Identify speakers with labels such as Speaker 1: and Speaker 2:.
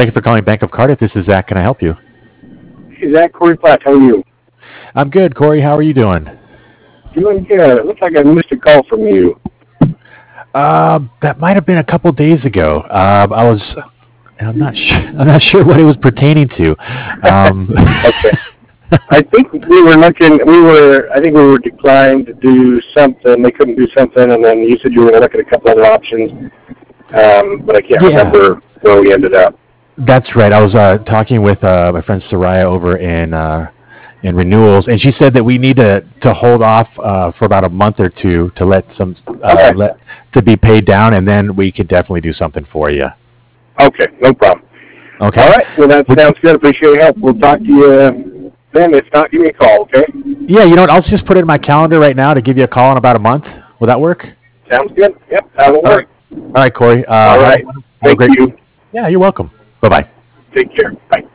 Speaker 1: Thank you for calling Bank of Cardiff. This is Zach. Can I help you?
Speaker 2: Hey, Zach, Corey Platt, how are you?
Speaker 1: I'm good, Corey. How are you doing?
Speaker 2: Doing good. It looks like I missed a call from you.
Speaker 1: That might have been a couple days ago. I was. I'm not sure. I'm not sure what it was pertaining to.
Speaker 2: Okay. I think we were looking. I think we were declined to do something. They couldn't do something, and then you said you were going to look at a couple other options. But I can't remember where we ended up.
Speaker 1: That's right. I was talking with my friend Soraya over in renewals, and she said that we need to hold off for about a month or two to let some to be paid down, and then we could definitely do something for you.
Speaker 2: Okay, no problem.
Speaker 1: Okay.
Speaker 2: All right. Well, that sounds good. Appreciate your help. We'll talk to you then. If not, give me a call. Okay.
Speaker 1: Yeah. You know what? I'll just put it in my calendar right now to give you a call in about a month. Will that work?
Speaker 2: Sounds good. Yep. That'll work.
Speaker 1: All right, Corey.
Speaker 2: All right. Thank you.
Speaker 1: Yeah, you're welcome. Bye-bye.
Speaker 2: Take care. Bye.